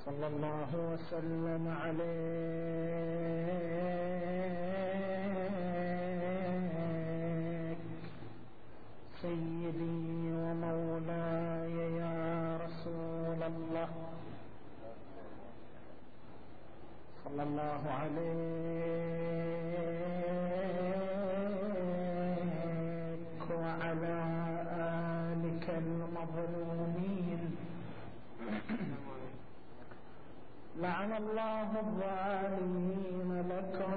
صلى الله وسلم عليك سيدي ومولاي يا رسول الله. صلى الله عليك وعلى آلك المظلومين. لعن الله الظالمين لكم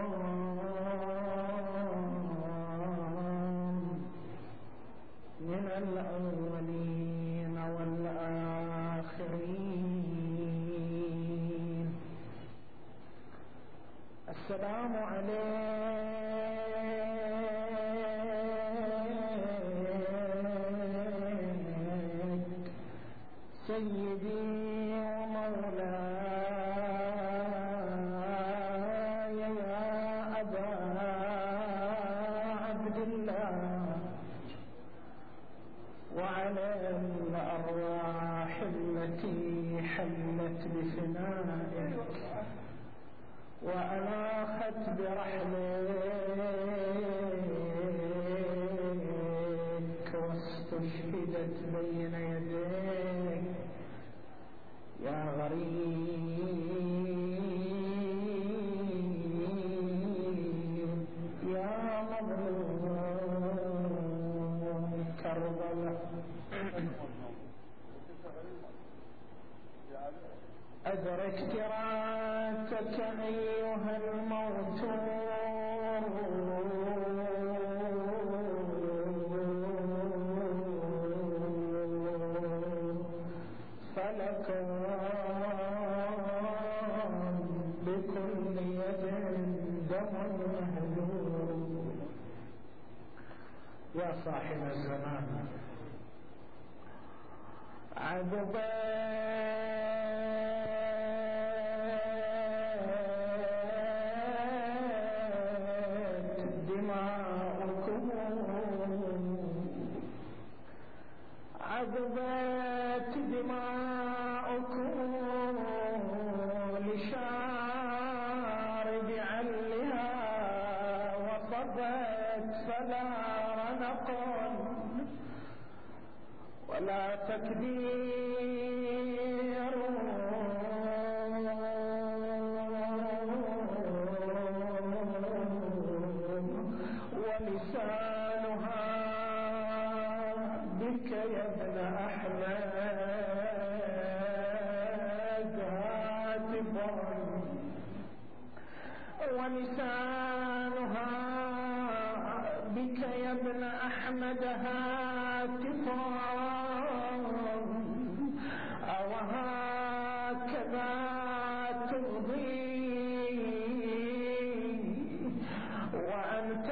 من الأولين والآخرين. السلام عليك سيدي ومولاي يا أبا عبد الله، وعلى الأرواح التي حلت بفنائك وألاخت برحلك واستشهدت بين يديك يا غريب يا مظلوم كربلاء. أدركت راتك أيها الموتور، فلك بكل يد دم مهدور. يا صاحب الزمان عذبت دماؤكم، عذبت دماؤكم لشارب علها، وصبت فلا نقل ولا تكبير، ولسانها بك يا ابن أحمد هاتفا، ولسانها بك يا ابن أحمد هاتفا، أوهكذا ترضي وأنت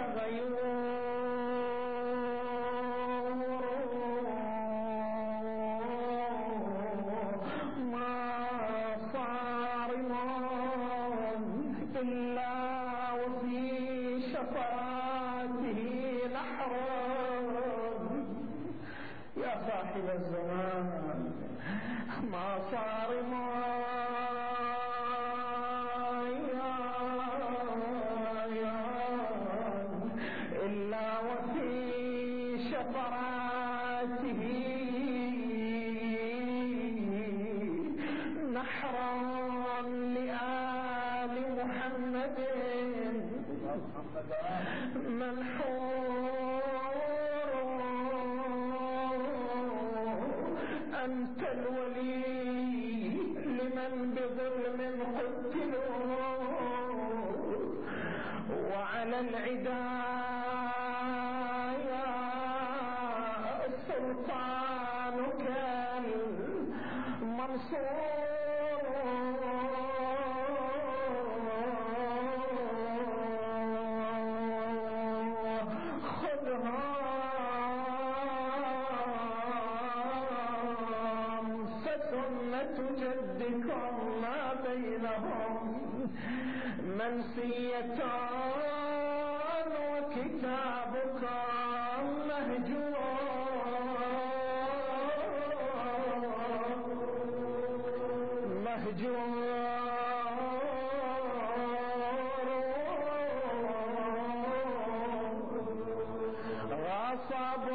غيور، ما صارم إلا وفي شفاته نحر. يا صاحب الزمان ما صارم إلا وفي شفراته نحرا لآل محمد منحور. أنت الولي لمن بظلم قتلوا، وعلى العدايا سلطانك المنصور. خذها سنة جدكم ما بينهم منسيتان وكتابك مهجور. غصب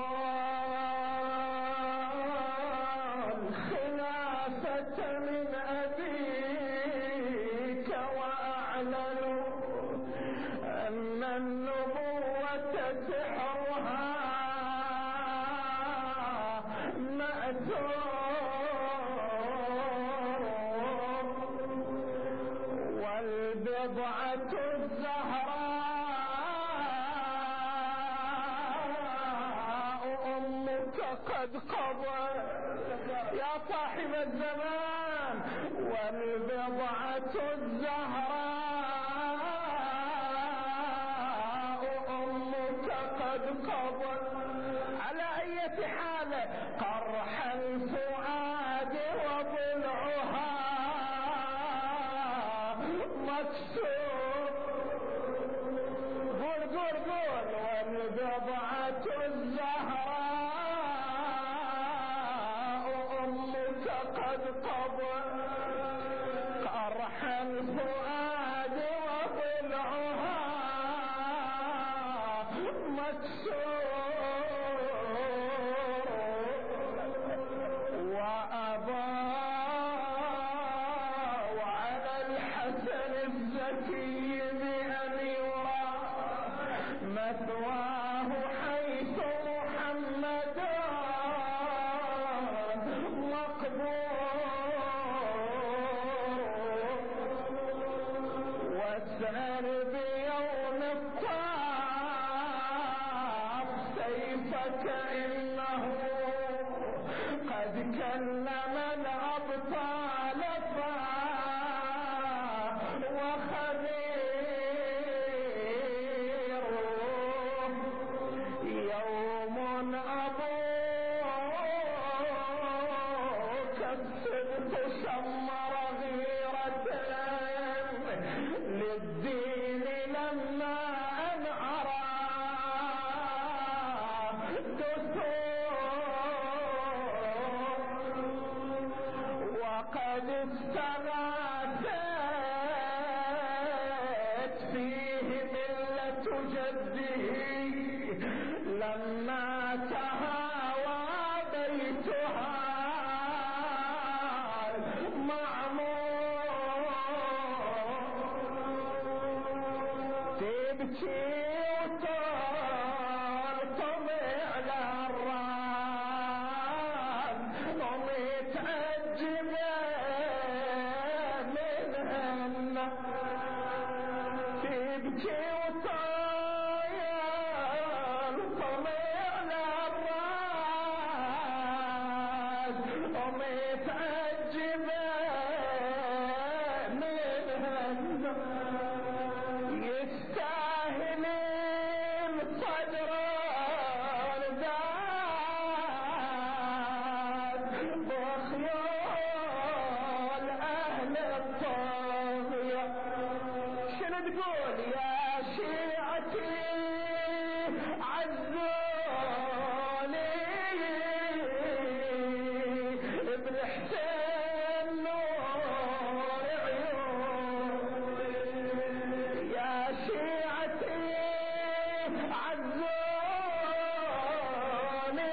الخلافة من أبيك وأعلنوا أن النبوة سحرها مأثور والبضعة الزهراء أمك قد قضت يا صاحب الزمان والبضعة الزهراء أمك قد قضت على أي حال قرح الفؤاد وضلعها مكسور قول قول قول والبضعة الزهراء أمك قد قضت قرح الفؤاد وضلعها مكسور وأضاءوا على الحسن الزكي بأن يرى مثواه حيث محمدا مقبور واسأل بيوم الطاف سيفك إنه قد كلم الأبطال وخبير يوم أبوك الصدق شمر غيرة للدين لما أنعرى وقد استغاثت فيه ملة جده لما تهاوى بيتها المعمور تبكي وترطم على الراس ومتعجبة منهن تبكي وترطم على الراس ومتعجبة منهن يستاهل الصدر الذات بخيول أهل الطاغية شنو تقول يا شيعتي عزوني ابن حسين نور عيون يا شيعتي عزوني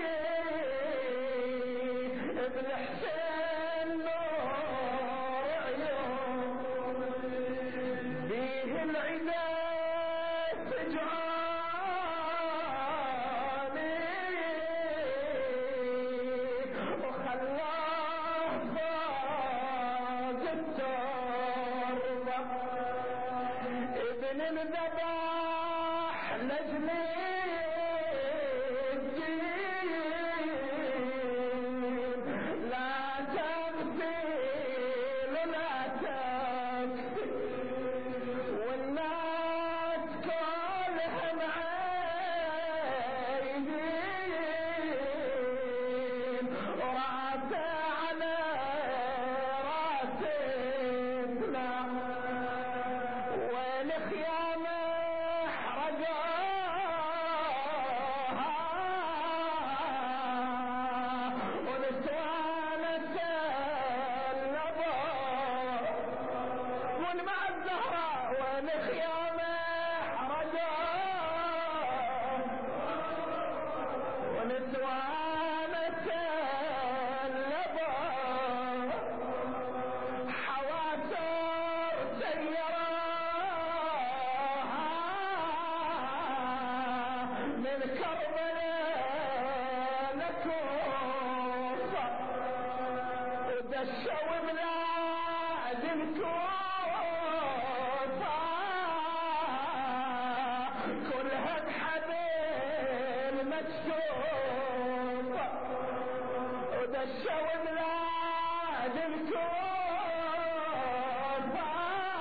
ابن حسين نور عيون بيه العدا سجعاني وخلاه فاز التربة ابن الذبح نجلي الدين لا تغفل لا تكفي والناس كلهم عايدين راسه على راسنا والخيامة حرقوها ونسوانة اللبا الكوفة كلها بحبل مكتوبة ودشوا بلاد الكوفة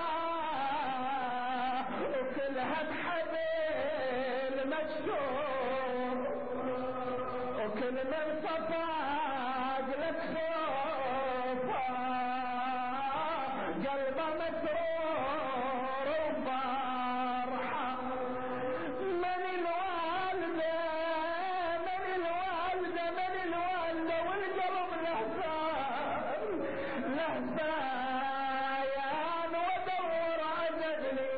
وكلها بحبل مكتوبة وكل من صفاق لك خوفة قلبه مسرور وفرحة من الوالدة والقلب لهفان ودور عجبني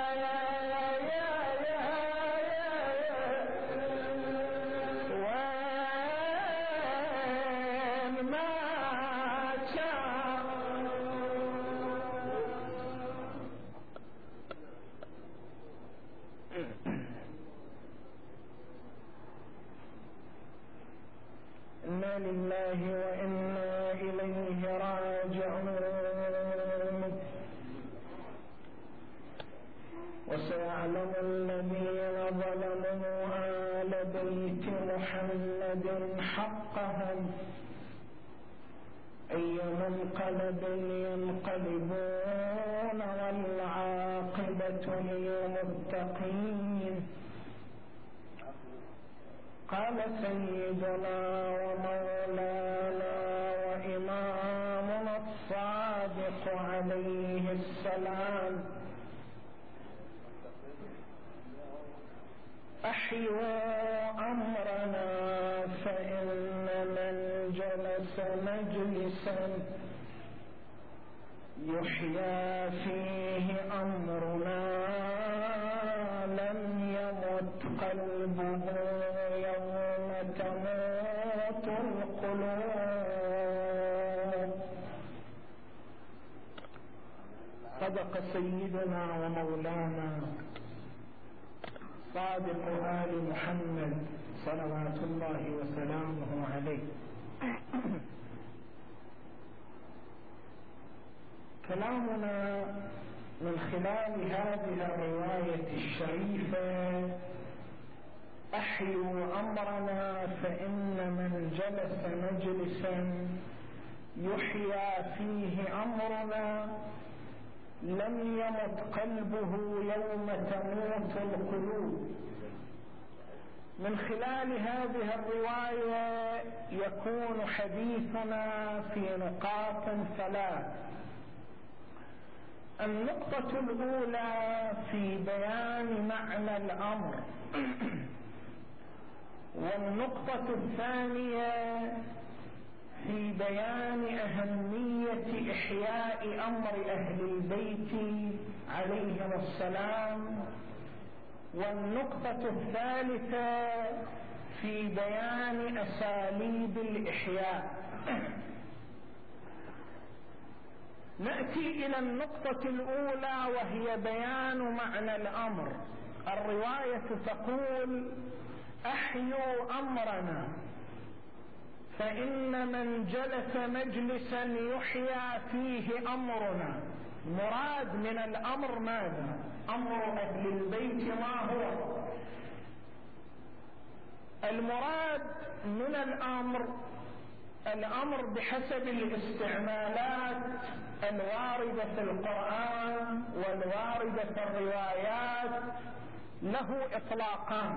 إنا لله وإنا إليه راجعون. وسيعلم الذين ظلموا آل بيت محمد حقهم أي منقلب ينقلبون والعاقبة للمتقين. قال سيدنا ومولانا وإمامنا الصادق عليه السلام: أحيوا أمرنا فإن من جلس مجلسا يحيا فيه أمرنا لم يمت قلبه يوم تموت القلوب. صدق سيدنا ومولانا صادق آل محمد صلوات الله وسلامه عليه. كلامنا من خلال هذه الرواية الشريفة: أحيوا أمرنا فإن من جلس مجلسا يحيا فيه أمرنا لم يمت قلبه يوم تموت القلوب. من خلال هذه الرواية يكون حديثنا في نقاط ثلاث. النقطة الأولى في بيان معنى الأمر، والنقطة الثانية في بيان أهمية إحياء أمر أهل البيت عليهم السلام، والنقطة الثالثة في بيان أساليب الإحياء. نأتي إلى النقطة الأولى وهي بيان معنى الأمر. الرواية تقول: أحيوا أمرنا فإن من جلس مجلسا يحيا فيه أمرنا. مراد من الأمر ماذا؟ أمر أهل البيت ما هو؟ المراد من الأمر بحسب الاستعمالات الواردة في القرآن والواردة في الروايات له إطلاقان.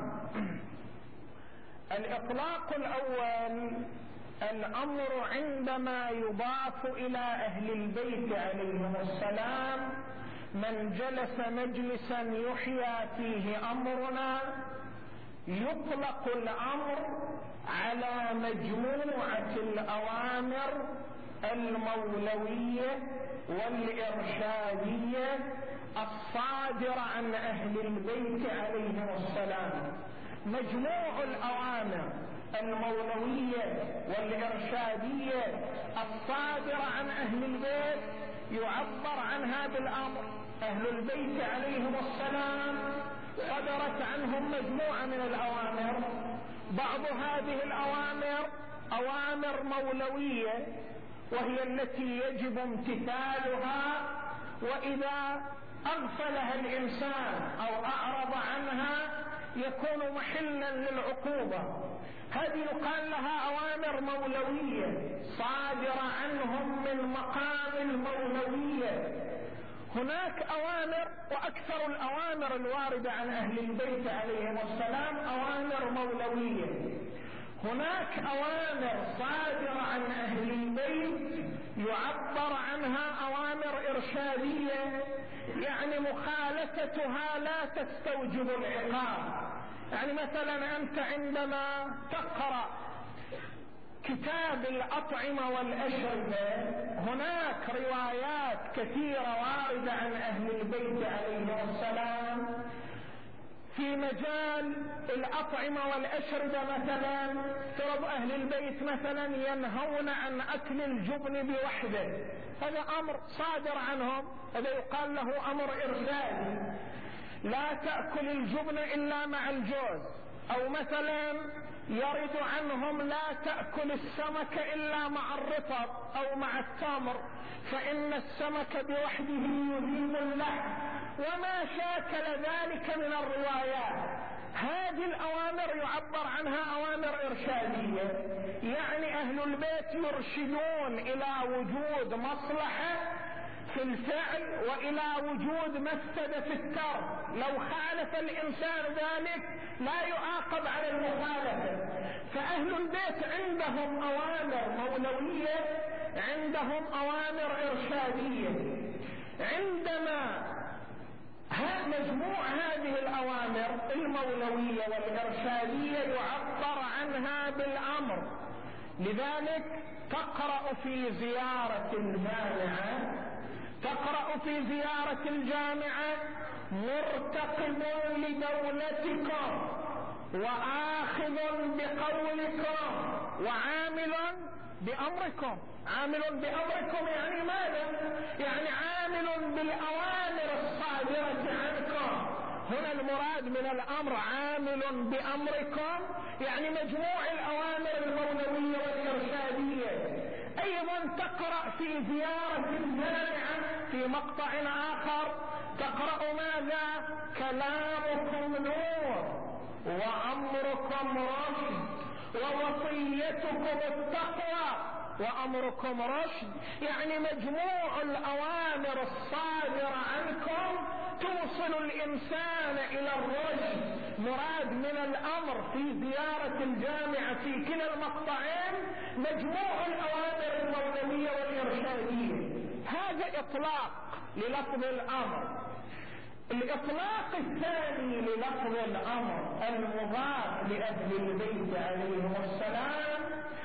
الإطلاق الأول: الأمر عندما يضاف إلى أهل البيت عليهم السلام: من جلس مجلسا يحيا فيه أمرنا، يطلق الأمر على مجموعة الأوامر المولوية والإرشادية الصادرة عن أهل البيت عليهم السلام. مجموع الأوامر المولوية والإرشادية الصادرة عن أهل البيت يعبر عنها بالأمر. أهل البيت عليهم السلام صدرت عنهم مجموعة من الأوامر. بعض هذه الأوامر أوامر مولوية وهي التي يجب امتثالها، وإذا أغفلها الإنسان أو أعرض عنها يكون محلا للعقوبة. هذه يقال لها أوامر مولوية صادرة عنهم من مقام المولوية. هناك أوامر، وأكثر الأوامر الواردة عن أهل البيت عليهم السلام أوامر مولوية. هناك أوامر صادرة عن أهل البيت يعبر عنها أوامر إرشادية، يعني مخالفتها لا تستوجب العقاب. يعني مثلا أنت عندما تقرأ كتاب الأطعمة والأشربة هناك روايات كثيرة واردة عن أهل البيت عليهم السلام في مجال الأطعمة والأشربة. مثلا ترى أهل البيت مثلا ينهون عن أكل الجبن بوحده، هذا أمر صادر عنهم، هذا يقال له أمر إرشادي. لا تأكل الجبن إلا مع الجوز. أو مثلا يرد عنهم لا تأكل السمك إلا مع الرطب أو مع التمر، فإن السمك بوحده يذيب اللحم، وما شاكل ذلك من الروايات. هذه الأوامر يعبر عنها أوامر إرشادية، يعني أهل البيت يرشدون إلى وجود مصلحة في الفعل وإلى وجود مفسدة في الترك. لو خالف الإنسان ذلك لا يعاقب على المخالفة. فأهل البيت عندهم أوامر مولوية، عندهم أوامر إرشادية. عندما مجموع هذه الأوامر المولوية والإرشادية يعبر عنها بالأمر. لذلك تقرأ في زيارة الجامعة، تقرأ في زيارة الجامعة مرتقب لدولتكم وآخذ بقولكم وعامل بأمركم. عامل بأمركم يعني ماذا؟ يعني عامل بالأوامر الصادرة عنكم. هنا المراد من الأمر عامل بأمركم، يعني مجموع الأوامر المولوية والإرشادية. أيضا تقرأ في زيارة الجامعة في مقطع آخر تقرأ ماذا؟ كلامكم نور وأمركم رشد ووصيتكم التقوى وأمركم رشد، يعني مجموع الأوامر الصادرة عنكم توصل الإنسان إلى الرشد. مراد من الأمر في زيارة الجامعة في كلا المقطعين مجموع الأوامر المولوية والإرشادية. هذا إطلاق للفظ الأمر. الإطلاق الثاني للفظ الأمر المضاف لأهل البيت عليهم السلام،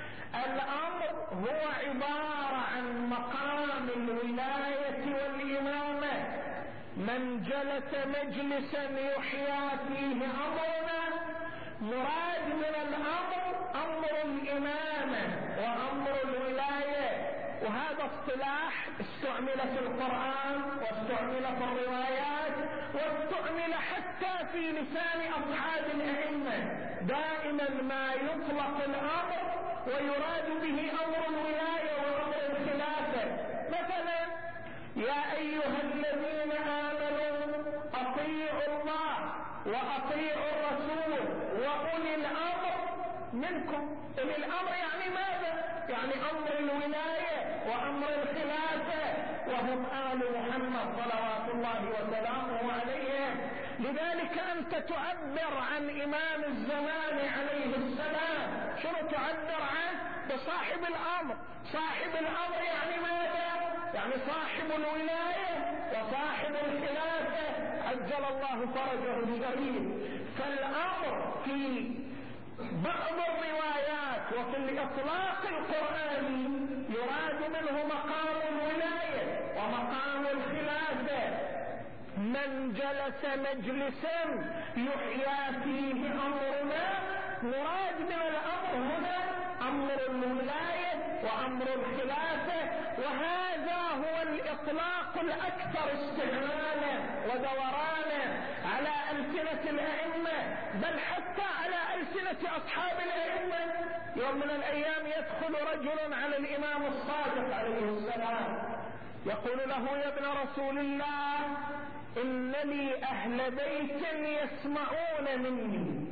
الأمر هو عبارة عن مقام الولاية والإمامة. من جلس مجلسا يحيا فيه أمرنا، مراد من الأمر أمر الإمامة وأمر الولاية. وهذا اصطلاح استعمل في القرآن واستعمل في الروايات واستعمل حتى في لسان أصحاب الأئمة. دائما ما يطلق الأمر ويراد به أمر الولاية وأمر الخلافة. مثلا يا أيها الذين آمنوا أطيعوا الله وأطيعوا الرسول وأولي الأمر منكم. أولي الأمر يعني ماذا؟ يعني أمر الولاية وأمر الخلافة، وهم آل محمد صلوات الله وسلامه عليهم. لذلك أنت تعبر عن إمام الزمان عليه السلام، شنو تعبر عنه؟ بصاحب الأمر. صاحب الأمر يعني ماذا؟ يعني صاحب الولاية وصاحب الخلافة عجل الله فرجه الشريف. فالأمر في بعض الروايات وفي الإطلاق القرآني يراد منه مقام الولاية ومقام الخلافة. من جلس مجلسا يحيا فيه أمرنا، مراد من الأمر هنا أمر الولاية وأمر الخلافة، وهذا هو الإطلاق الأكثر استعمالا ودورانا على ألسنة الأئمة، بل حتى على ألسنة أصحاب الأئمة. يوم من الأيام يدخل رجل على الإمام الصادق عليه السلام يقول له: يا ابن رسول الله، إن لي أهل بيت يسمعون مني،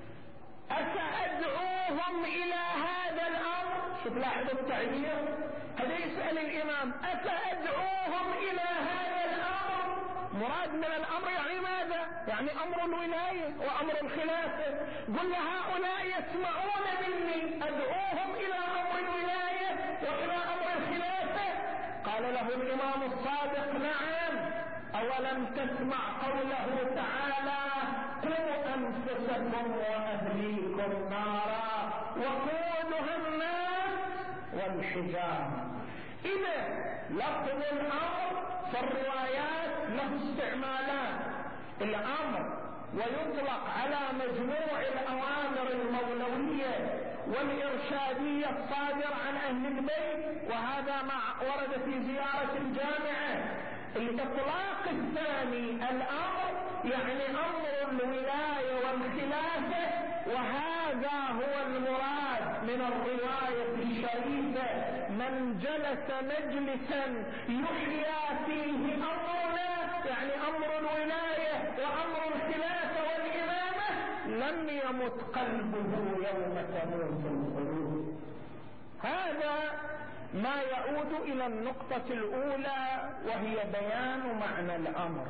أفأدعوهم إلى هذا الأمر؟ شوف لاحظ التعبير، هذا يسأل الإمام: أفأدعوهم إلى هذا الأمر؟ مراد من الأمر يعني ماذا؟ يعني أمر الولاية وأمر الخلافة. قل هؤلاء يسمعون مني، أدعوهم إلى أمر الولاية وإلى أمر الخلافة؟ قال له الإمام الصادق: نعم، أولم تسمع قوله تعالى: قوا أنفسكم وأهليكم نارا وقودها الناس والحجارة. إذا لفظ الأمر في الروايات له استعمالات: الأمر ويطلق على مجموع الأوامر المولوية والإرشادية الصادرة عن أهل البيت، وهذا ما ورد في زيارة الجامعة. الإطلاق الثاني الأمر يعني أمر الولاية والخلافة، وهذا هو المراد من الرواية الشريفة: من جلس مجلسا يحيا فيه أمرنا، يعني أمر الولاية وأمر الخلافة والإمامة، لم يمت قلبه يوم تموت القلوب. هذا ما يعود إلى النقطة الأولى، وهي بيان معنى الأمر.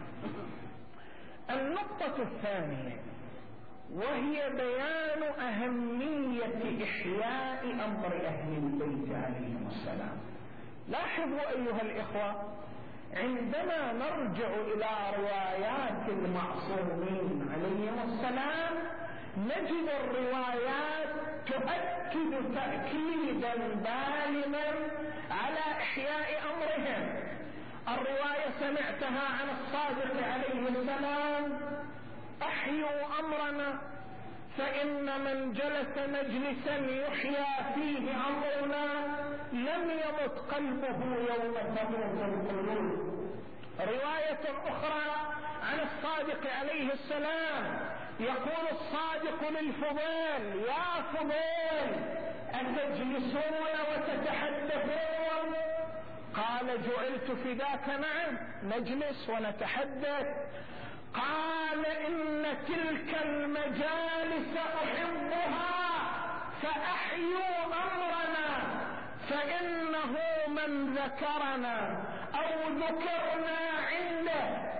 النقطة الثانية وهي بيان أهمية إحياء أمر أهل البيت عليهم السلام. لاحظوا أيها الإخوة، عندما نرجع إلى روايات المعصومين عليهم السلام نجد الروايات تؤكد تأكيدا بالغا على إحياء أمرهم. الرواية سمعتها عن الصادق عليه السلام: أحيوا أمرنا، فإن من جلس مجلسا يحيا فيه أمرنا لم يمت قلبه يوم تموت القلوب. رواية أخرى عن الصادق عليه السلام يقول الصادق للفضيل: يا فضيل، أتجلسون وتتحدثون؟ قال: جعلت فداك. نعم، نجلس ونتحدث. قال: إن تلك المجالس أحبها، فأحيوا أمرنا، فإنه من ذكرنا أو ذكرنا عنده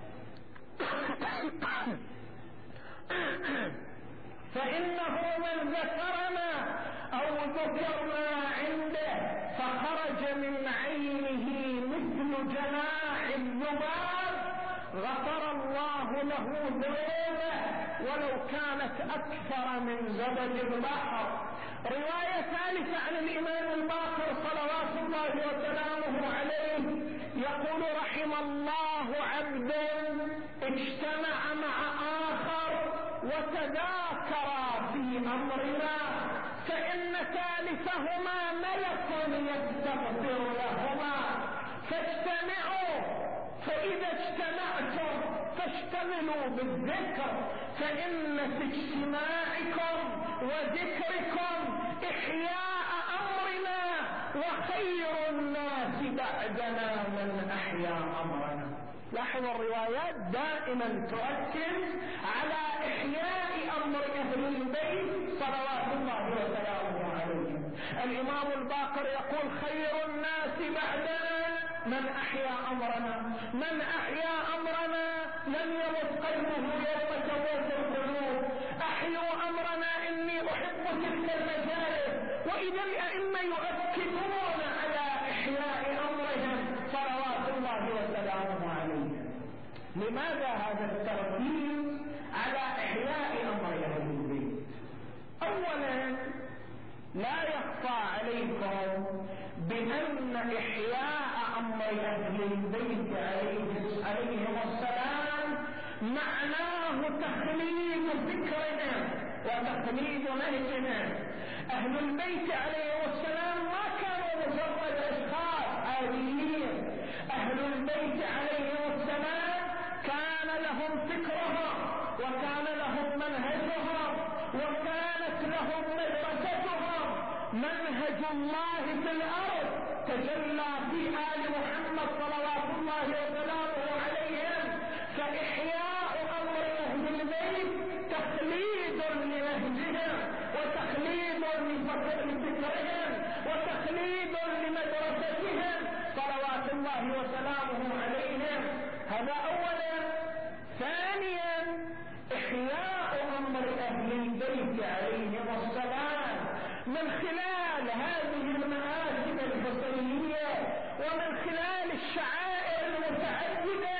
فإنه من ذكرنا أو ذكرنا عنده فخرج من عينه مثل جناح الذباب غفر الله له ذنوبه ولو كانت أكثر من زبد البحر. رواية ثالثة عن الإمام الباقر صلوات الله وسلامه عليه يقول: رحم الله عبدا اجتمع مع آخر وتذاكرا في أمرنا، فإن ثالثهما ملك يستغفر لهما، فاجتمعوا، فإذا اجتمعتم فاشتغلوا بالذكر، فإن في اجتماعكم وذكركم إحياء أمرنا، وخير الناس بعدنا من أحيا أمرنا. لاحظوا الروايات دائما تؤكد على إحياء أمر أهل البيت صلوات الله وسلامه عليهم. الإمام الباقر يقول: خير الناس بعدنا من أحيا أمرنا. من أحيا أمرنا لم يمت قلبه يوم تموت القلوب. أحيوا أمرنا، إني أحب تلك المجالس. وإذا الأئمة يؤكدون على إحياء أمرهم صلوات الله وسلامه عليهم. لماذا هذا التركيز على إحياء أمر أهل البيت؟ أولا، لا يخفى عليكم بأن إحياء أمر أهل البيت عليهم السلام معناه تخليد فكرنا وتخليد نهجنا. أهل البيت عليهم السلام ما كانوا هم مدرستهم منهج الله في الأرض تجلى في آل محمد صلوات الله وسلامه عليهم. فإحياء أمر أهل البيت تخليد لنهجهم وتخليد لفكرهم وتخليد لمدرستهم صلوات الله وسلامه عليهم. هذا أولا. ثانيا إحياء أمر أهل البيت عليهم السلام من خلال هذه المآسم الحسينية ومن خلال الشعائر المتعددة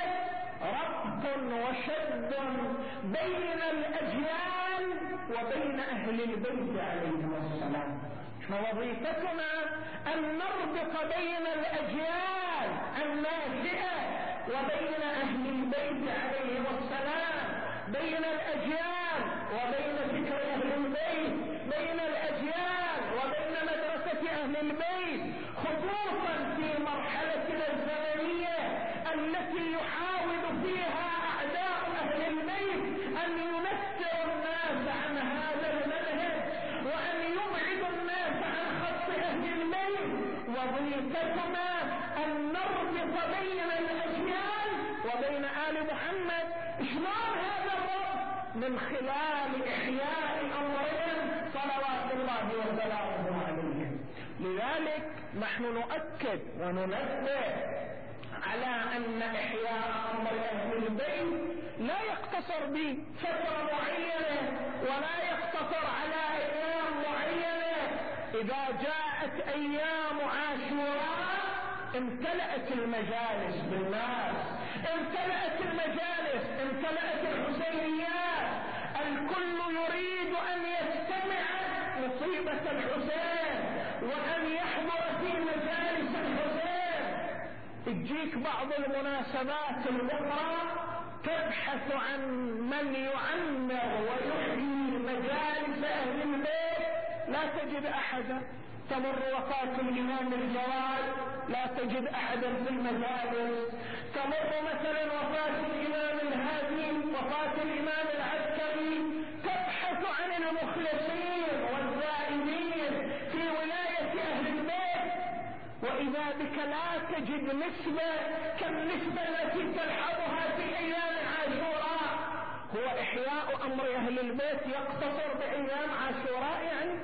ربط وشد بين الأجيال وبين أهل البيت عليهم السلام. ووظيفتنا أن نربط بين الأجيال الناشئة وبين أهل البيت عليهم السلام، بين الأجيال وبين فكر أهل البيت، بين الأجيال وبين مدرسة أهل البيت، خصوصا في مرحلتنا الزمنية التي يحاول فيها أعداء أهل البيت أن ينفروا الناس عن هذا المنهج وأن يبعدوا الناس عن خط أهل البيت. وظيفتنا أن نربط بين الأجيال وبين آل محمد. شلون هذا الربط؟ من خلال إحياء أمرهم صلوات الله وسلامه عليهم. لذلك نحن نؤكد وننبه على أن إحياء أمر أهل البيت لا يقتصر بفترة معينة ولا يقتصر على أيام معينة. إذا جاءت أيام عاشوراء امتلأت المجالس بالناس، امتلأت المجالس، امتلأت الحسينيات، الكل يريد أن يستمع مصيبة الحسين وأن يحضر في مجالس الحسين. تجيك بعض المناسبات الأخرى تبحث عن من يعمر ويحيي مجالس أهل البيت، لا تجد أحدا. تمر وفاة الإمام الجواد لا تجد أحدا في المجالس. تمر مثلا وفاة الإمام الهادي، وفاة الإمام العسكري، تبحث عن المخلصين والزائدين في ولاية أهل البيت، وإذا بك لا تجد نسبة كالنسبة التي تلحظها في أيام عاشوراء. هو إحياء أمر أهل البيت يقتصر بأيام عاشوراء؟ يعني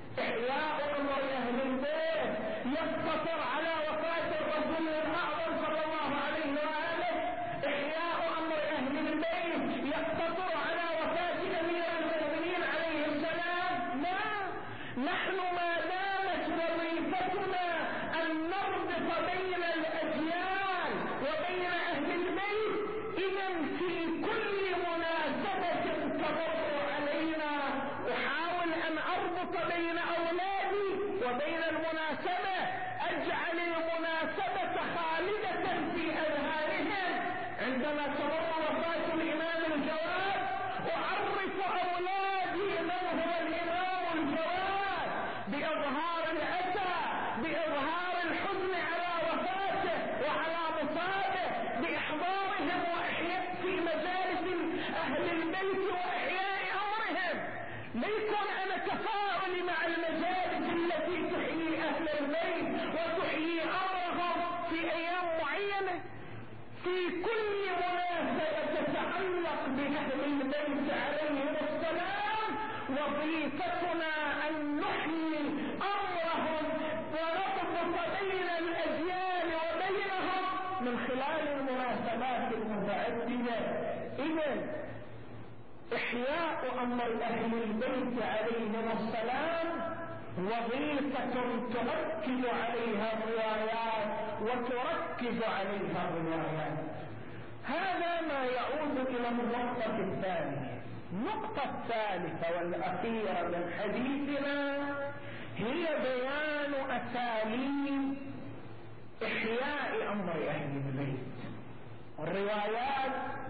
إحياء أمر أهل البيت يقتصر على وفاة الرسول الأعظم صلى الله عليه وآله؟ إحياء أمر أهل البيت يقتصر على وفاة أمير المؤمنين عليه السلام؟ لا، نحن ما دامت وظيفتنا أن نربط بين الأجيال وبين أهل البيت، إذن في كل مناسبة تمر علينا أحاول أن أربط بين أولادي وبين المناسبة، أجعل المناسبة خالدة في أذهانهم. عندما تمر وفاة الإمام الجواد أعرف أولادي من هو الإمام الجواد بإظهار الأسى، بإظهار الحزن على وفاته وعلى مصابه، بإحضارهم وإحياء في مجالس أهل البيت وإحياء أمرهم. ليكن أنا تفاعلي مع المجالس التي تحيي أهل البيت وتحيي أمرهم في أيام معينة. في كل مناسبة تتعلق بأهل البيت عليهم السلام وظيفتنا أن نحيي أمرهم ونربط بين الأجيال وبينهم من خلال المناسبات المتعددة. إذن إحياء أمر أهل البيت عليهم السلام وظيفة تؤكد عليها الروايات وتركز عليها الروايات. هذا ما يعود إلى النقطة الثانية. النقطة الثالثة والأخيرة من حديثنا هي بيان أساليب إحياء أمر أهل البيت. الروايات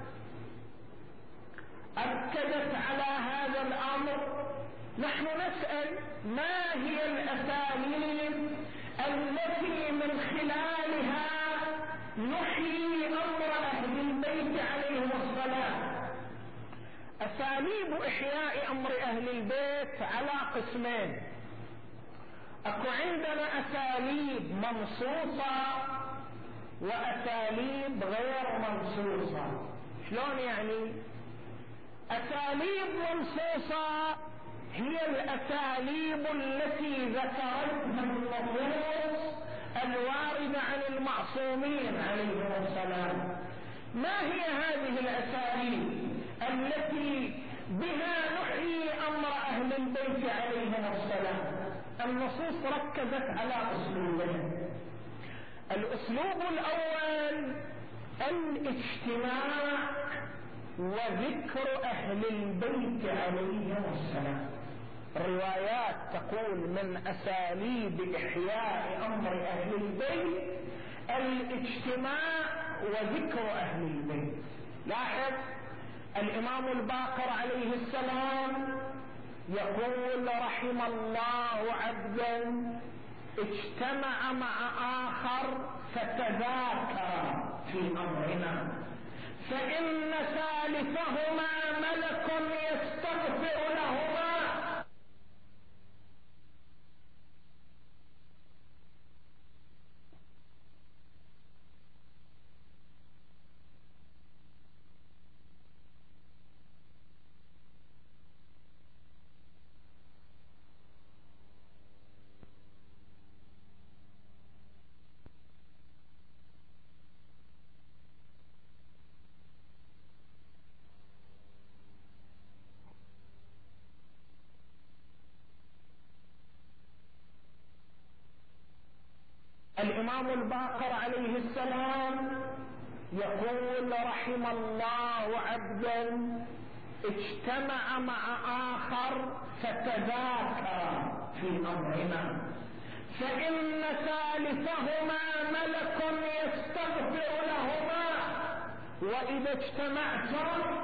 أكدت على هذا الأمر. نحن نسأل ما هي الأساليب التي من خلالها نحيي أمر أهل البيت عليهم السلام؟ أساليب إحياء أمر أهل البيت على قسمين. أكو عندنا أساليب منصوصة وأساليب غير منصوصة. شلون يعني؟ أساليب منصوصة هي الأساليب التي ذكرتها النصوص الواردة عن المعصومين عليهم السلام. ما هي هذه الأساليب التي بها نحيي أمر أهل البيت عليهم السلام؟ النصوص ركزت على أسلوبين. الأسلوب الأول الاجتماع وذكر أهل البيت عليهم السلام. الروايات تقول من أساليب إحياء أمر أهل البيت الاجتماع وذكر أهل البيت. لاحظ الإمام الباقر عليه السلام يقول رحم الله عبدا اجتمع مع آخر فتذاكر في أمرنا فإن ثالثهما ملك يستغفر لهما. الإمام الباقر عليه السلام يقول رحم الله عبدا اجتمع مع آخر فتذاكر في أمرنا فإن ثالثهما ملك يستغفر لهما. وإذا اجتمعتم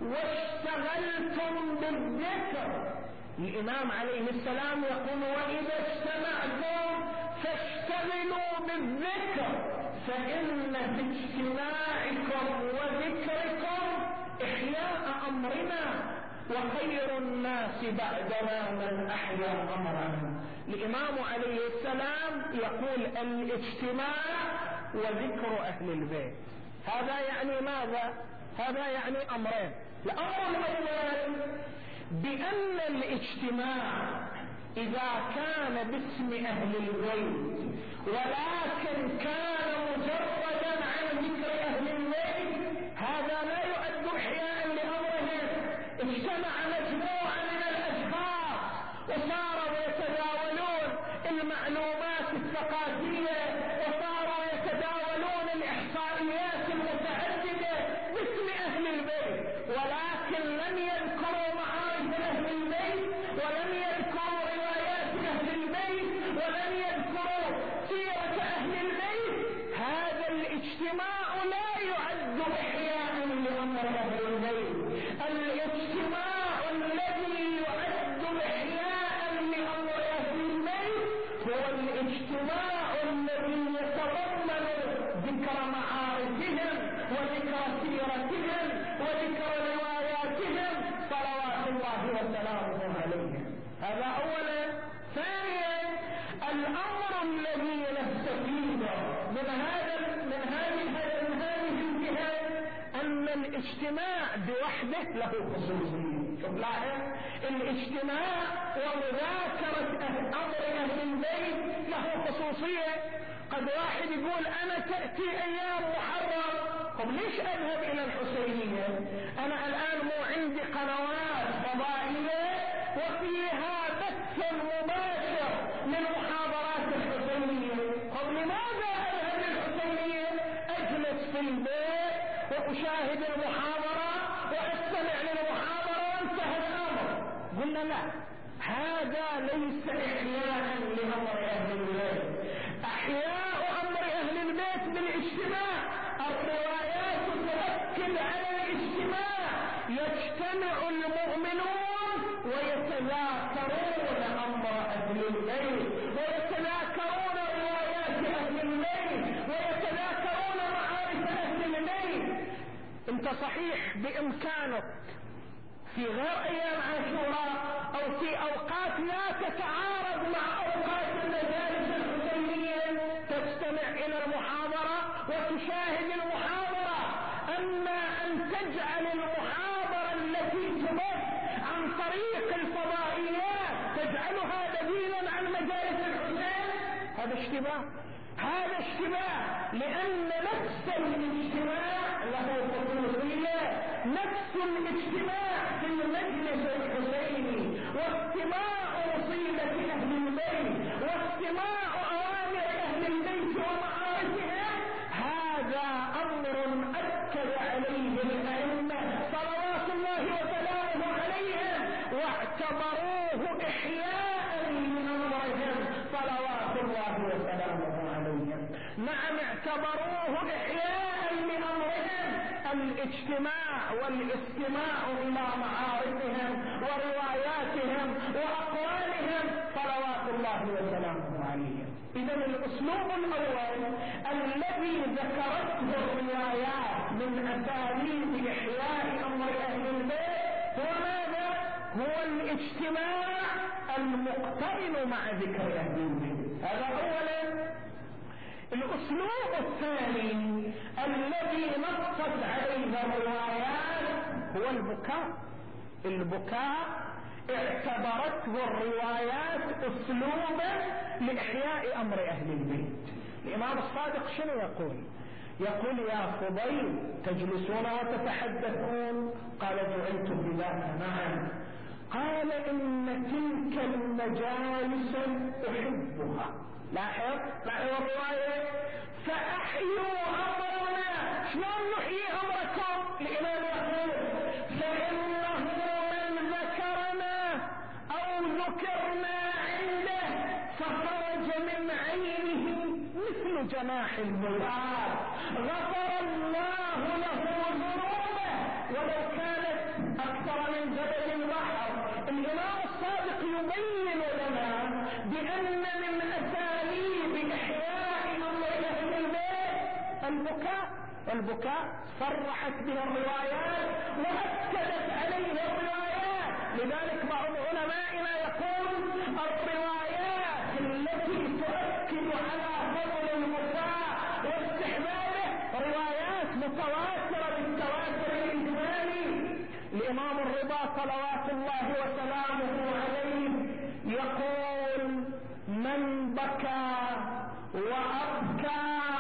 واشتغلتم بالذكر، الإمام عليه السلام يقول وإذا اجتمعتم فاشتغلوا بالذكر فإن في اجتماعكم وذكركم إحياء أمرنا وخير الناس بعدنا من أحيا أمرنا. الإمام عليه السلام يقول الاجتماع وذكر أهل البيت. هذا يعني ماذا؟ هذا يعني أمرين. الأمر الأول بأن الاجتماع إذا كان باسم أهل البيت ولكن كان مجردا عن ذكر أهل البيت هذا لا يؤد إحياء لأمرهم. اجتمع مجموعة من الأشخاص وصاروا يتداولون المعلومات الثقافية وصاروا يتداولون الإحصائيات المتعددة باسم أهل البيت، ولكن لم يذكروا معارف أهل البيت ولم يذكروا روايات أهل البيت ولم يذكروا سيرة أهل البيت. هذا الاجتماع لا يعد إحياء لأمر أهل البيت. الاجتماع الذي يعد إحياء لأمر أهل البيت هو الاجتماع الذي يتضمن ذكر معارفهم وذكر سيرتهم وذكر رواياتهم صلوات الله وسلامه عليهم. هذا أولا. ثانيا الأمر الذي نستفيده من هذه الجهة أن الاجتماع بوحده له خصوصية. شوف لاحظ الاجتماع ومذاكرة أمر أهل البيت له خصوصية. قد واحد يقول أنا تأتي أيام محرم، طب ليش أذهب إلى الحسينية؟ أنا الآن مو عندي قنوات فضائية وفيها بث مباشر من محاضرات الحسينية، طب لماذا أذهب للحسينية؟ أجلس في البيت وأشاهد المحاضرة وأستمع للمحاضرة وانتهى الأمر. قلنا لا، هذا ليس إحياء لأمر أهل البيت. أحياء أمر أهل البيت بالاجتماع. الروايات تؤكد على الاجتماع. يجتمع المؤمنون ويتذاكرون أمر أهل البيت ويتذاكرون روايات أهل البيت ويتذاكرون معارف أهل البيت. انت صحيح بإمكانك في غير أيام عاشوراء أو في أوقات لا تتعارض مع أوقات المجالس الحسينية تستمع إلى المحاضرة وتشاهد المحاضرة. أما أن تجعل المحاضرة التي تبث عن طريق الفضائيات تجعلها بديلا عن مجالس الحسين، هذا اشتباه، هذا اشتباه. لأن نفس الاجتماع له خصوصية، نفس الاجتماع في المجلس الحسيني واستماع مصيبة أهل البيت واستماع أوامر أهل البيت ومعارفهم، هذا أمر أكد عليه الأئمة صلوات الله وسلامه عليهم واعتبروه إحياء لأمرهم صلوات الله وسلامه عليهم. نعم، اعتبروه إحياء لأمرهم الاجتماع والاستماع إلى معارفهم ورواياتهم وأقوالهم صلوات الله وسلامه عليهم. إذا الأسلوب الأول الذي ذكرته الروايات من أساليب إحياء أمر أهل البيت هو ماذا؟ هو الاجتماع المقترن مع ذكر أهل البيت. هذا أولا. الأسلوب الثاني الذي نصت عليه الروايات هو البكاء. البكاء اعتبرته الروايات أسلوبا لإحياء أمر أهل البيت. الإمام الصادق شنو يقول؟ يقول: يا فضيل تجلسون وتتحدثون؟ قال: جعلت بذاك. نعم. قال: إن تلك المجالس أحبها. لاحظ الرواية: فأحيوا أمرنا. شلون نحيي أمركم؟ الإمام يقول: فإنه من ذكرنا أو ذكرنا عنده فخرج من عينه مثل جناح البياض غفر الله له ذنوبه ولو كانت أكثر من زبد البحر. الإمام الصادق يبين لنا بأن من أساليب إحياء أمر أهل البيت البكاء صرحت به الروايات وأكدت عليه الروايات. لذلك بعض علمائنا يقول: الروايات التي تؤكد على فضل البكاء واستحبابه روايات متواترة بالتواتر الإجمالي. الإمام الرضا صلوات الله وسلامه عليه يقول: من بكى وأبكى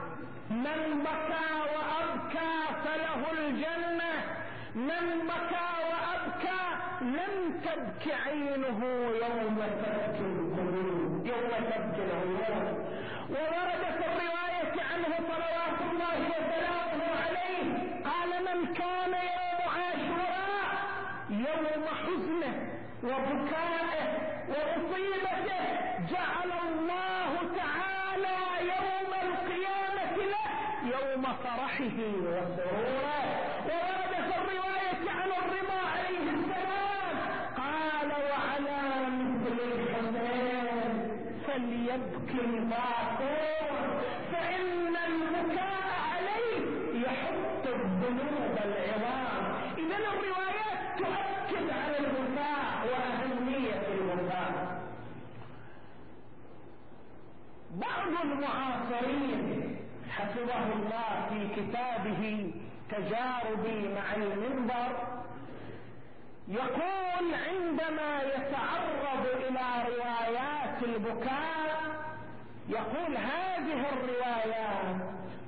فله الجنة. من بكى وأبكى لم تبكي عينه يوم تبكي القلوب، يوم تبكي العيون. وورد في الرواية عنه صلوات الله وسلامه عليه قال: من كان يوم عاشوراء يوم حزنه وبكائه ومصيبته جعل الله تعالى يوم القيامة له يوم فرحه وسروره. وورد في الرواية عن الرضا عليه السلام قال: وعلى مثل الحسين فليبكي الباقون فإن البكاء عليه يحط الذنوب العظام. إذن الروايات تؤكد على البكاء وأهمية البكاء. بعض المعاصرين حفظه الله في كتابه تجاربي مع المنبر يقول: عندما يتعرض إلى روايات البكاء يقول: هذه الروايات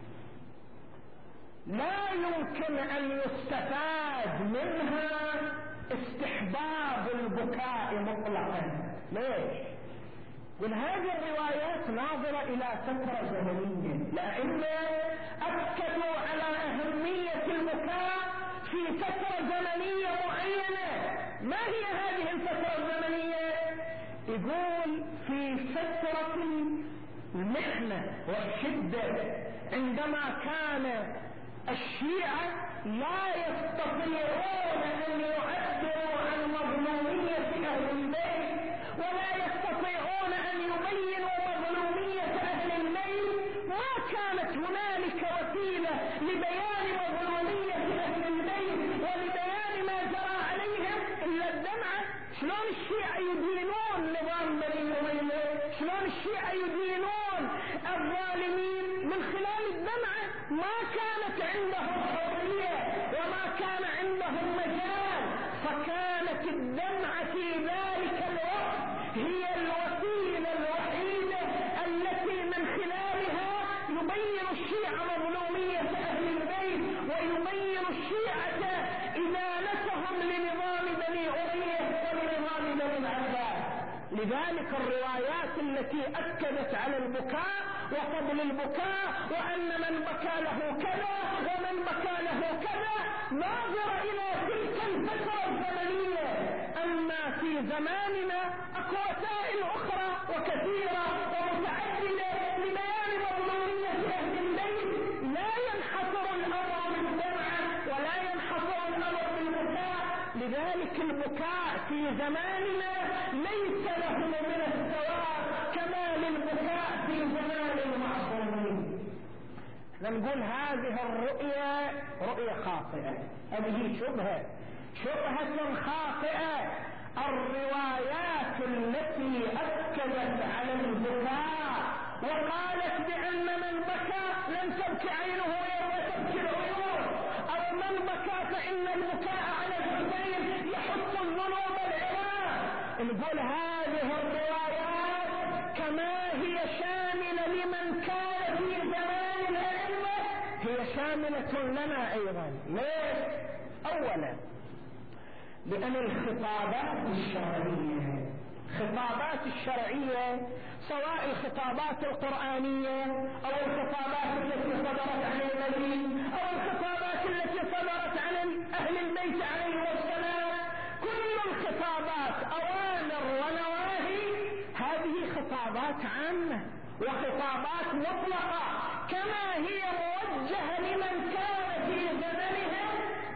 لا يمكن أن يستفاد منها استحباب البكاء مطلقا. ليش؟ هذه الروايات ناظرة إلى فترة زمنية، لأنه أكدوا على أهمية البكاء في فترة زمنية معينة. ما هي هذه الفترة الزمنية؟ يقول: في فترة المحنة والشدة، عندما كان الشيعة لا يستطيعون أن يعبروا عن مظلومية أهل البيت ولا يستطيعون أن يبينوا مظلومية أهل البيت. ما كانت هنالك وسيلة لبيان مظلومية أهل البيت ولبيان ما جرى عليه ما كانت عندهم حرية وما كان عندهم مجال، فكانت الدمعة في ذلك الوقت هي الوسيلة الوحيدة التي من خلالها يبين الشيعة مظلومية أهل البيت، ويبين الشيعة إدانتهم لنظام بني أمية ولنظام بني العباس. لذلك الروايات التي أكدت على البكاء وفضل البكاء وأن من بكى له كذا ومن بكى له كذا ناظر إلى تلك الفترة الزمنية. أما في زماننا أكو وسائل أخرى وكثيرة ومتعددة لبيان مظلومية أهل البيت، لا ينحصر الأمر بالدمعة ولا ينحصر الأمر بالبكاء. لذلك البكاء في زماننا ليس له من الثواب كما للبكاء في زمان المعصومين. نقول هذه الرؤية رؤية خاطئة، هذه شبهة خاطئة. الروايات التي أكدت على البكاء وقالت بأن من بكى لن تبكي عينه يوم تبكي العيون، أو من بكى فإن البكاء على الحسين يحط الذنوب العراق، نقول هذه الروايات كما هي شاملة لمن كان في زمان الأئمة هي شاملة لنا أيضا. ليش؟ أولا لأن الخطابات الشرعية سواء الخطابات القرآنية أو الخطابات التي صدرت عن النبي أو الخطابات التي صدرت عن أهل البيت عليه السلام، كل الخطابات أوامر ونواهي هذه خطابات عامة وخطابات مطلقة، كما هي موجهة لمن كان في زمنها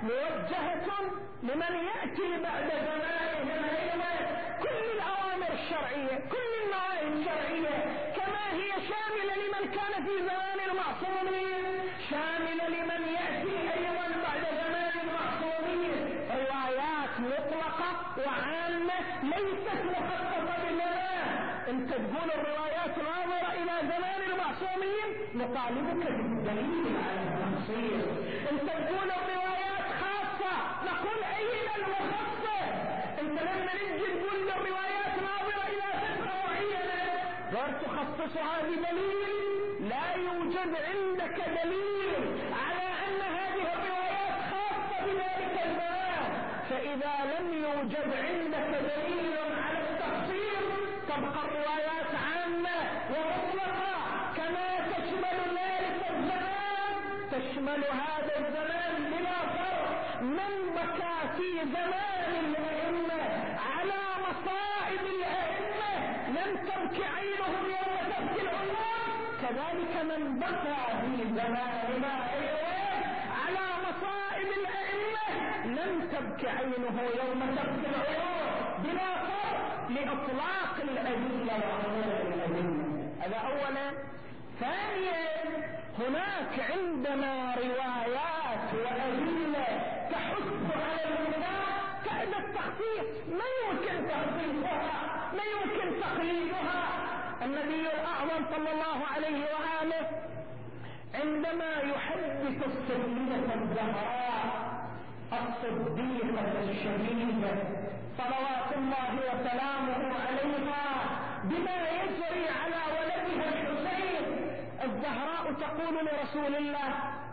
موجهة لمن يأتي بعد زمانهم أيضا. كل الأوامر الشرعية كل النواهي الشرعية كما هي شاملة لمن كان في زمان المعصومين شاملة لمن يأتي أيضا بعد زمان المعصومين. روايات مطلقة وعامة ليست مخصصة بالزمان. انت تقول الروايات ناظرة إلى زمان المعصومين نطالبك بالدليل على التفصيل. انت تقول الروايات خاصة نقول أين المخصص؟ انت لما نجي تقول الروايات ناظرة إلى فترة معينة غير تخصصها بدليل، لا يوجد عندك دليل على أن هذه الروايات خاصة بذلك الزمان. فإذا لم يوجد عندك دليل على التفصيل تبقى الروايات عامة ومطلقة كما تشمل ذلك الزمان تشمل هذا الزمان بلا فرق. من بكى في زمان الأئمة على مصائب الأئمة لم تبكي عينهم يوم تبكي العيون، كذلك من بكى في زماننا على مصائب الأئمة لم تبكي عينه يوم تبكي العيون بلا فرق لإطلاق الأدلة وعموم الأدلة. هذا أولا. ثانيا هناك عندنا روايات وأدلة تحث على البكاء كأن التخصيص ما يمكن تخصيصها ما يمكن تقليدها. النبي الأعظم صلى الله عليه وآله عندما يحدث السيدة الزهراء الصديقة الشهيدة صلوات الله وسلامه عليها بما يجري على ولدها الحسين، الزهراء تقول لرسول الله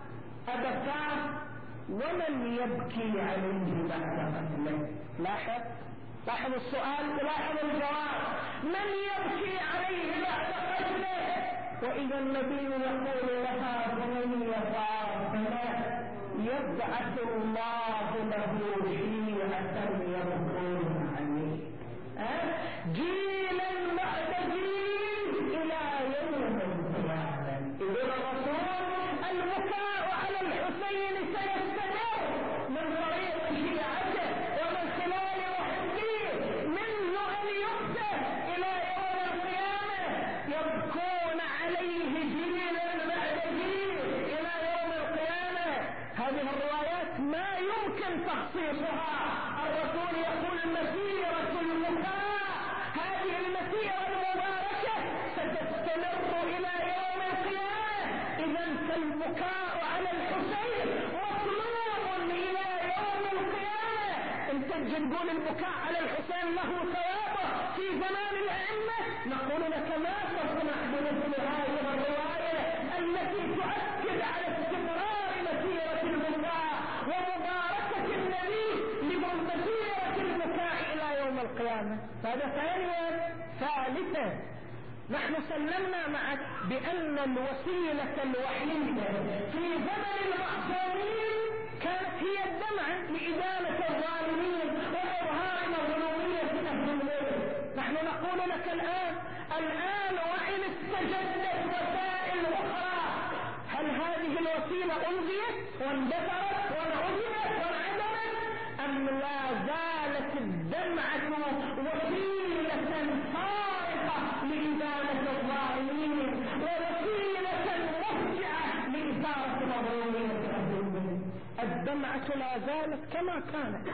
أبكاه ومن يبكي عليه بعد قتله. لاحظ السؤال ولاحظ الجواب، من يبكي عليه بعد قتله؟ وإذا النبي يقول لها بني فاطمة يبعث الله له شيعة يبكون عليه جيلا بعد جيل إلى يوم القيامة. إذا الرسول البكاء على الحسين سيستمر من طريق شيعته ومن خلال محبيه منذ أن يقتل إلى يوم القيامة، يبكون عليه جيلا بعد جيل إلى يوم القيامة. هذه الروايات ما يمكن تخصيصها. الرسول يقول مسيرة البكاء هذه المسيرة المباركة ستستمر إلى يوم القيامة. إذا البكاء على الحسين مطلوب إلى يوم القيامة. انت تجي تقول البكاء على الحسين له ثوابه في زمان الأئمة، نقول لك ما تصنع بمثل هذه الرواية التي تؤكد على استمرار مسيرة البكاء ومباركة النبي لمسيرة البكاء إلى يوم القيامة. هذا ثانيا. ثالثا، نحن سلمنا معك بأن الوسيلة الوحيدة في زمن المعصومين كانت هي الدمع لإدانة الظالمين وإظهار مظلومية أهل البيت. نحن نقول لك الآن وإن استجدت وسائل أخرى، هل هذه الوسيلة ألغيت واندثرت وانعدمت وانعدمت، أم لا زالت الدمعة وسيلة صارخة لإدانة الظالمين ووسيلة مفجعة لإثارة مظلومية أهل البيت؟ الدمعة لا زالت كما كانت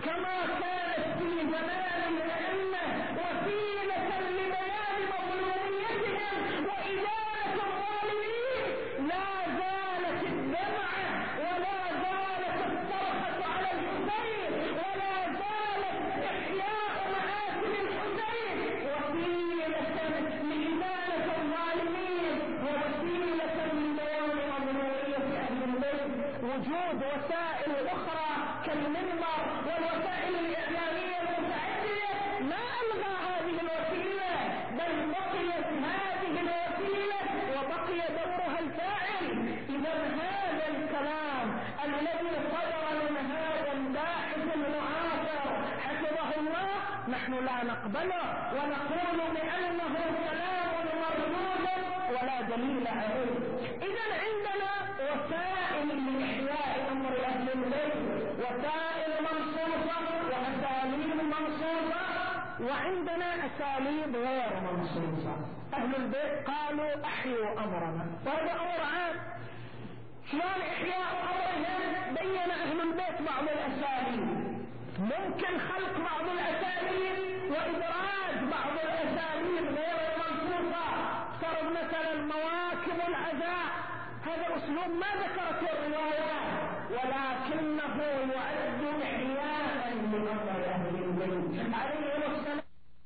في زمان الأئمة وسيلة لبيان مظلوميتهم وإدانة الظالمين. لا زالت الدمعة ولا زالت الصرخة على الحسين ولا زالت إحياء مآثم الحسين وسيلة لإدانة الظالمين ووسيلة لبيان مظلومية أهل البيت. وجود وسائل أخرى كالمنبر والوسائل الإعلامية المتعددة ما ألغى هذه الوسيلة، بل بقيت هذه الوسيلة وبقي دورها الفاعل. إذا هذا الكلام الذي صدر من هذا الباحث المعاصر حفظه الله نحن لا نقبله ونقول بأنه كلام مردود ولا دليل عليه. إذا عندنا وسائل لإحياء أمر أهل البيت، وسائل منصوصة وأساليب منصوصة، وعندنا أساليب غير منصوصة. أهل البيت قالوا أحيوا أمرنا، وهذا أمر عام. شلون إحياء أمرهم؟ بين أهل البيت بعض الأساليب، ممكن خلق بعض الأساليب وإدراج بعض الأساليب غير المنصوصة. فرض مثلا مواكب العزاء، هذا أسلوب ما ذكرت الروايات ولكنه يعد إحياء لأمر أهل البيت عليهم السلام.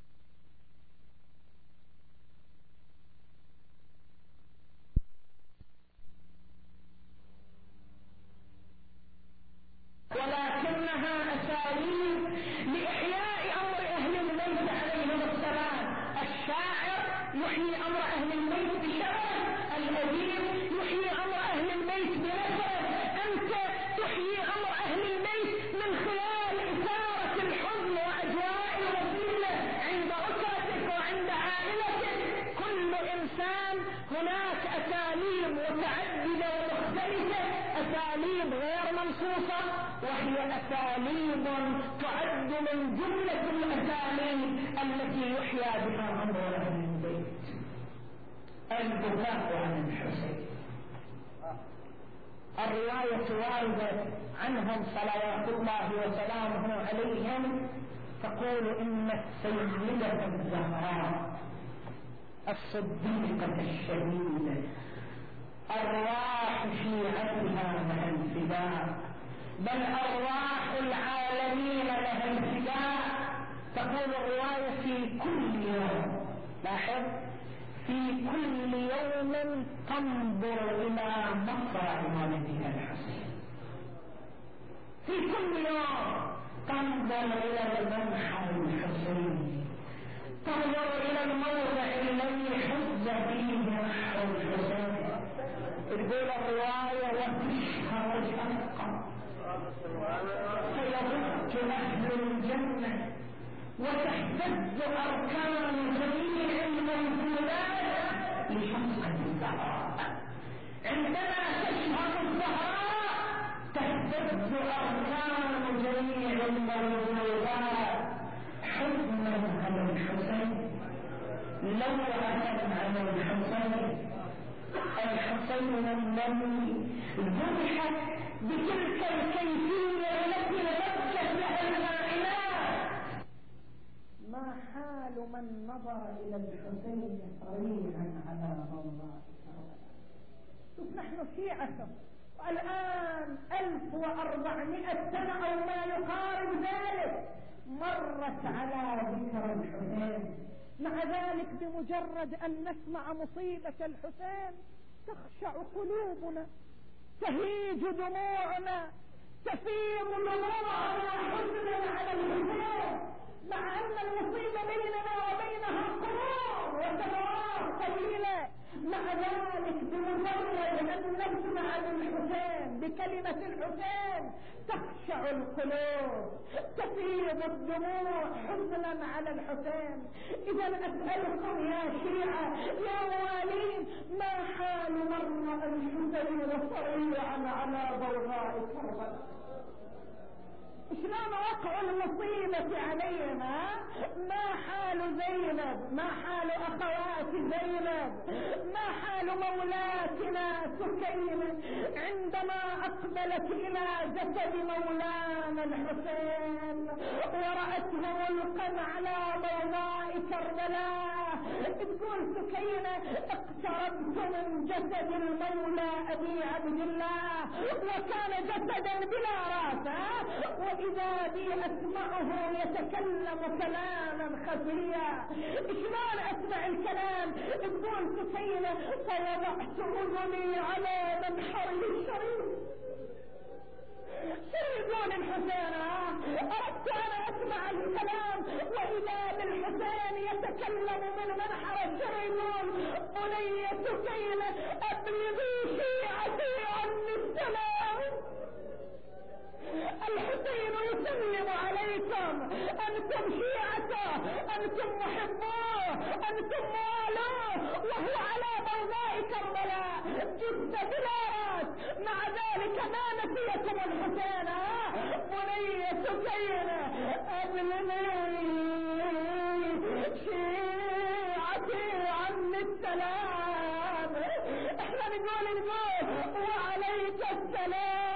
ولكنها أساليب لإحياء أمر أهل البيت عليهم السلام. الشاعر يحيي أمر أهل البيت بشعره، الأديب يحيي أمر أهل البيت بنثره، أنت تحيي أمر أهل البيت من خلال إثارة الحزن وأجواء الوسيلة عند أسرتك وعند عائلتك. كل إنسان هناك أساليب متعددة ومختلفة، أساليب غير منصوصة، وهي أساليب تعد من جملة الأساليب التي يحيى بها أمر أهل البيت. البكاء عن الحسين، الرواية واردة عنهم صلوات الله وسلامه عليهم تقول إن السيدة الزهراء الصديقة الشهيدة أرواح شيعتها لها الفداء، بل أرواح العالمين لها الفداء. تقول الرواية في كل يوم، لاحظ، في كل يوم تنظر إلى مصرع ولدها الحسين، في كل يوم تنظر إلى المنحر الحسيني، تنظر إلى الموضع الذي حز فيه نحر الحسين. تقول الرواية وتشهر الأفقى فيضج أهل الجنة وتهتز أركان جميع الموجودات لشفقة الزهراء. عندما تشهر الزهراء تهتز أركان جميع الموجودات حزنا على الحسين، لوعة على الحسين، الحسين الذي ذبح بتلك الكيفية التي ضجت لها الناعمات. ما حال من نظر إلى الحسين صريعا على الله؟ شوف نحن شيعة. والآن 1400 سنة أو ما يقارب ذلك مرت على ذكر الحسين. مع ذلك بمجرد أن نسمع مصيبة الحسين تخشع قلوبنا، تهيج دموعنا، تفيض دموعنا حزنا على الحسين، مع أن المصيبة بيننا وبينها قرون وسنوات طويلة. مع ذلك بمجرد أن نسمع بالحسين بكلمة الحسين تخشع القلوب، تفيض الدموع حزنا على الحسين. إذا أسألكم يا شيعة يا موالين، ما حال مرة الحسين صريعا على ضوضاء كربلاء؟ شلون وقع المصيبة علينا؟ ما حال زينب؟ ما حال أخوات زينب؟ ما حال مولاتنا سكينة عندما أقبلت إلى جسد مولانا الحسين ورأته ملقا على ضوضاء كربلاء؟ تقول سكينة اقتربت من جسد المولى أبي عبد الله وكان جسدا بلا رأس، وإذا بي أسمعه يتكلم كلاما خفيا. شلون أسمع الكلام؟ تقول سكينة فوضعت أذني على منحره الشريف. يقول الحسين أردت أن أسمع الكلام وإذا بالحسين يتكلم من منحر الشريف. بني سكينة أبلغي شيعتي عني السلام، الحسين يسلم عليكم، أنتم شيعته، أنتم محبوه، أنتم موالوه، وهو على ضوضاء كربلاء جثة بلا رأس. مع ذلك ما نسيكم الحسين. بني سكينة أبلغي شيعتي عني السلام. احنا نقول وعليك السلام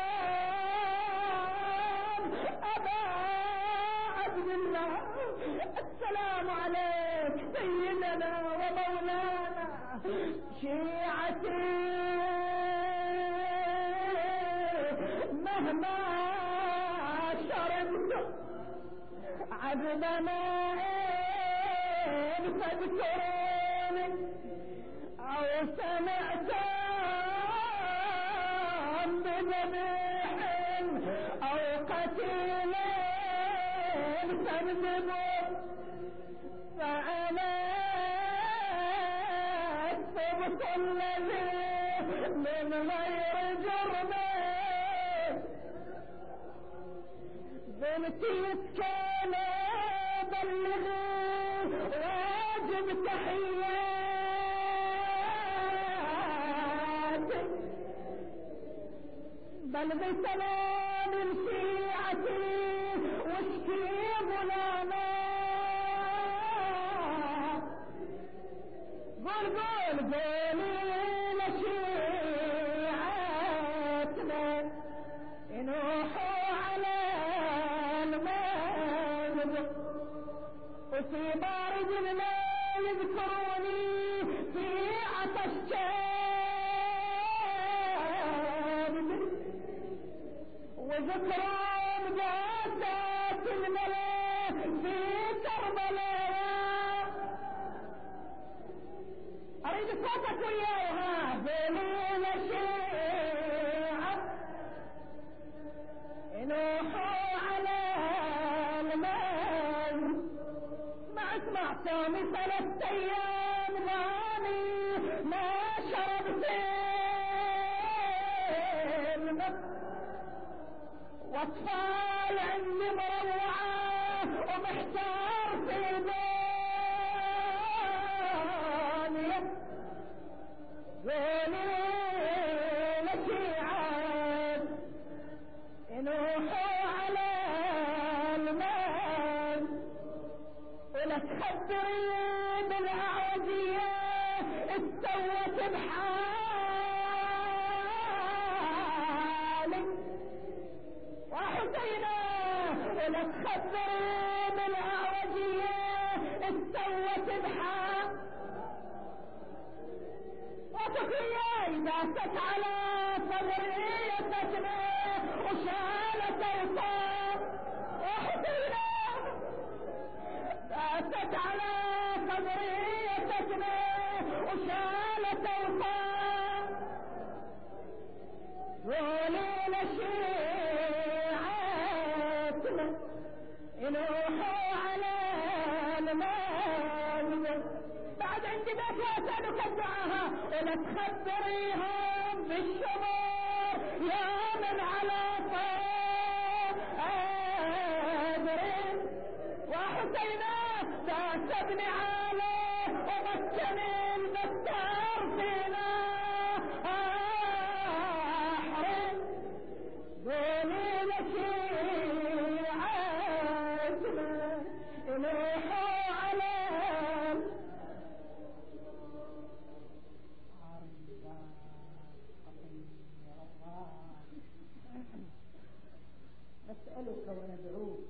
السلام عليك سيدنا ومولانا. شيعتي مهما شربت عذب ماء فاذكروني أو سمعت بذبيح أو قتيل فاكذبوا، فأنا الثبت الذي من غير جرم. بنتي كان بلغي واجب تحياتي، بل بسلام شيعتي واشكي ظلاما. قول لشيعتنا ينوحوا على المغرب وفي بارد الليل يذكروني في عطش شارب، وذكرون جاسات الملاك في كربلاء. أريد صوتك وياها ذليل الشيعة ينوحوا على المال. ما اسمعتوني 3 أيام غاني ما شربت الماء، واطفال عندي مروعة ومحتار في الدنيا. ذليل الشيعة ينوحوا على المال. ولا تخبري بالأعوذية استوت بحالي وحسينا. ولا تخبري بالأعوذية استوت بحالي. وتخيي داست على صدري يتجني وشالت الطاق وحسينا داست على صدري يتجني وشالت الطاق قولي لشيعتنا ينوحوا على المال بعد عندي بيت واسألك الدعاها ولا تخبريهم بالشمور يا من على صدري وحسينا تاسبني عليه ومكني البستار فينا احرم قولي لشيعتنا ينوحوا على نسألك وندعوك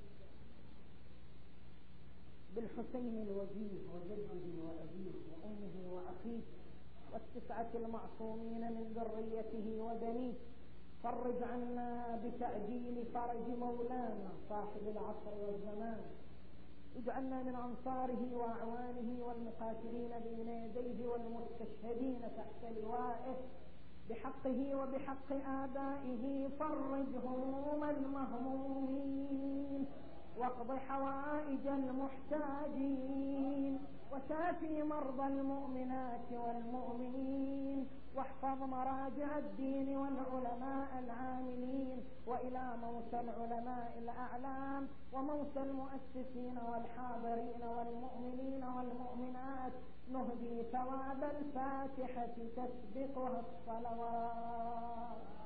بالحسين الوجيه وجده وأبيه وأمه وأخيه والتسعة المعصومين من ذريته وبنيه فرج عنا بتعجيل فرج مولانا صاحب العصر والزمان اجعلنا من أنصاره وأعوانه والمقاتلين بين يديه والمستشهدين تحت لوائه بحقه وبحق آبائه فرج هموم المهمومين واقض حوائج المحتاجين وشافي مرضى المؤمنات والمؤمنين واحفظ مراجع الدين والعلماء العاملين وإلى موسى العلماء الأعلام وموسى المؤسسين والحاضرين والمؤمنين والمؤمنات نهدي ثواب الفاتحة تسبقها الصلوات.